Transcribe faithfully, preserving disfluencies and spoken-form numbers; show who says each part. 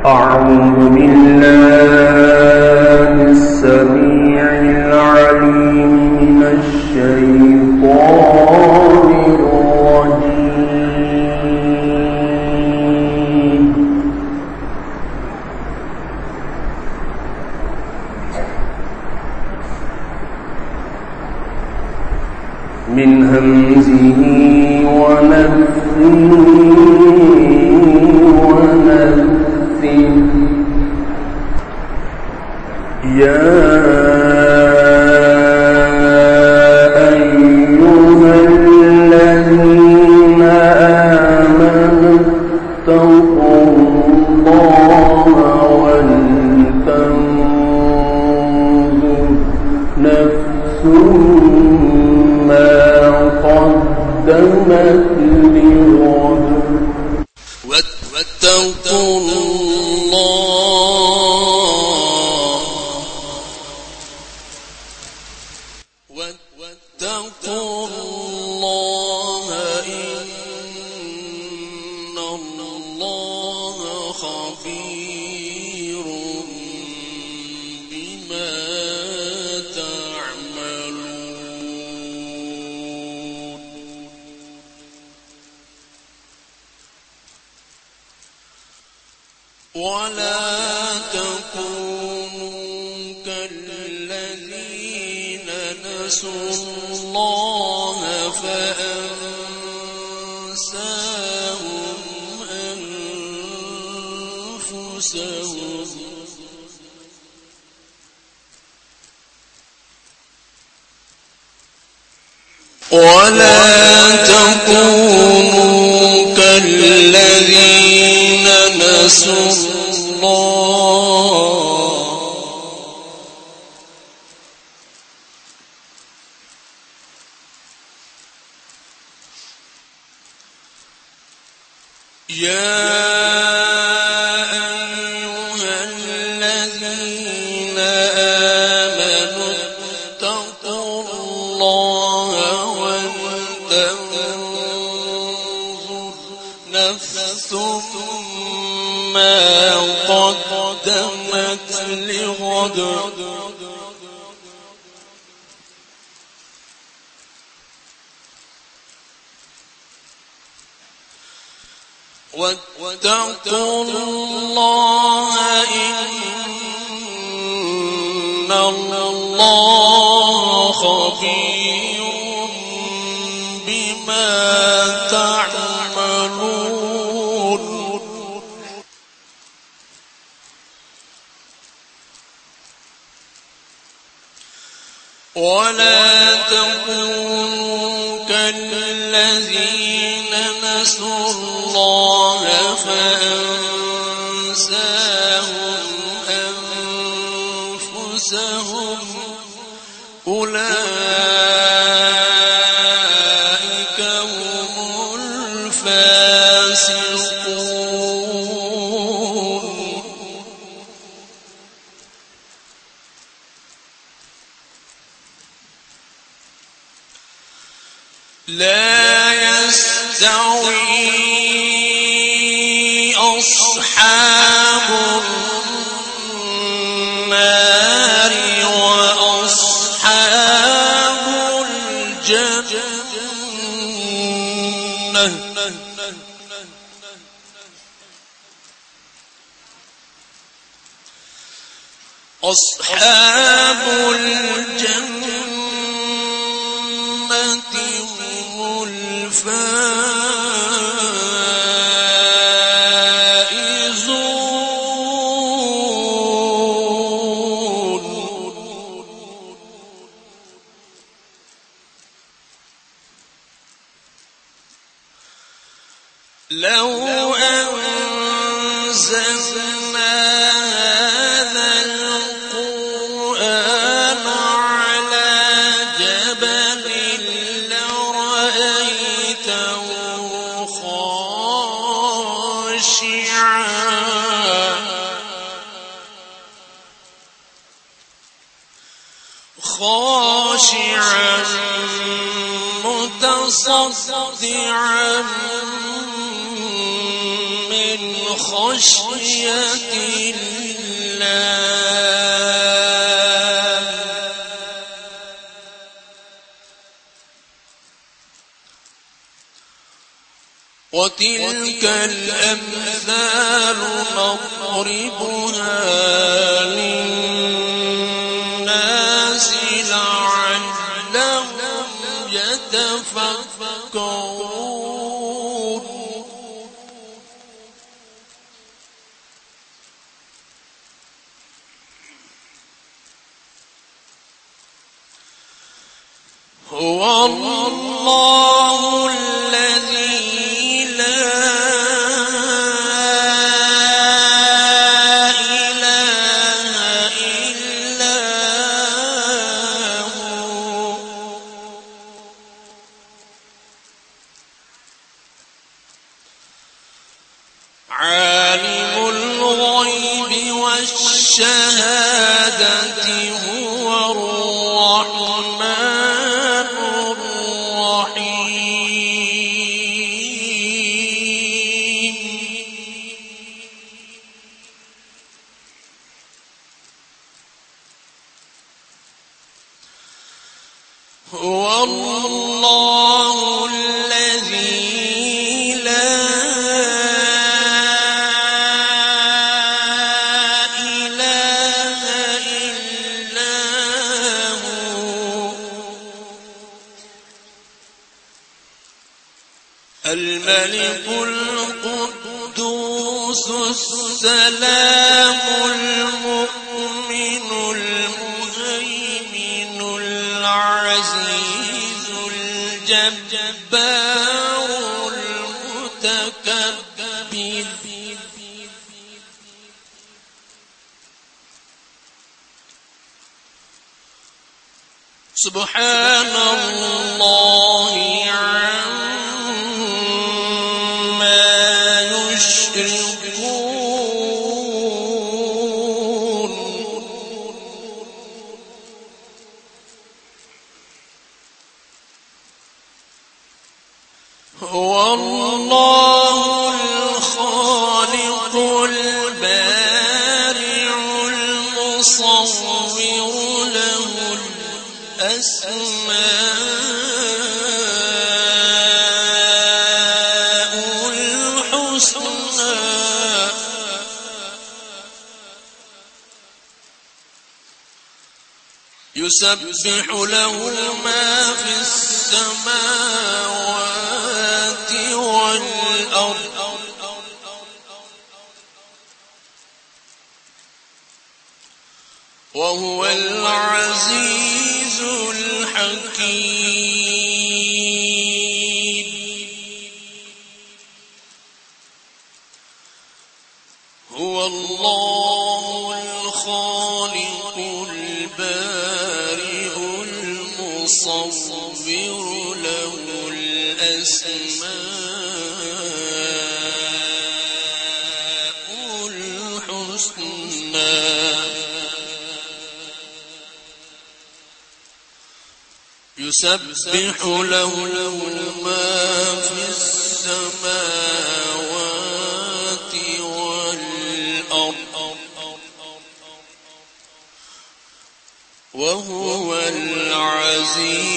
Speaker 1: أعوذ بالله السميع العليم من الشيطان الرجيم. من همزه ونفثه ونفثه. يا أيها الذين آمنوا اتقوا الله ولتنظر نفس ما قدمت لغد واتقوا الله واتقوا الله إن الله خبير بما تعملون. ولا تكونوا كالذين نسوا الله فأنساهم أنفسهم. ولا تكونوا كالذين نسوا الله يا أيها الذين آمنوا اتقوا الله ولتنظر نفس ما قدمت لغد واتقوا الله إن الله خبير بما تعملون. ولا تكونوا كالذين نسوا الله فأنساهم أنفسهم أولئك هم الفاسقون. لا يستوي أصحاب النار وأصحاب الجنة أصحاب الجنة هم الفائزون. لو أنزلنا هذا القرآن على جبل لرأيته خاشعا خاشعا متصدعا من خشية الله وتلك الأمثال نضربها للناس لعلهم يتفكرون هو الله الذي لا إله إلا هو عالم الغيب والشهادة هو الرحمن هو الله الذي لا إله إلا هو الملك القدوس السلام المؤمن المهيمن العزيز الجبار المتكبر سبحان الله عما يشركون هو الله الخالق البارئ المصور له الأسماء الحسنى يسبح له ما في السماوات والأرض وهو العزيز الحكيم هو الله الخالق البارئ المصور له الأسماء الحسنى يسبح له ما في السماوات والأرض وهو العزيز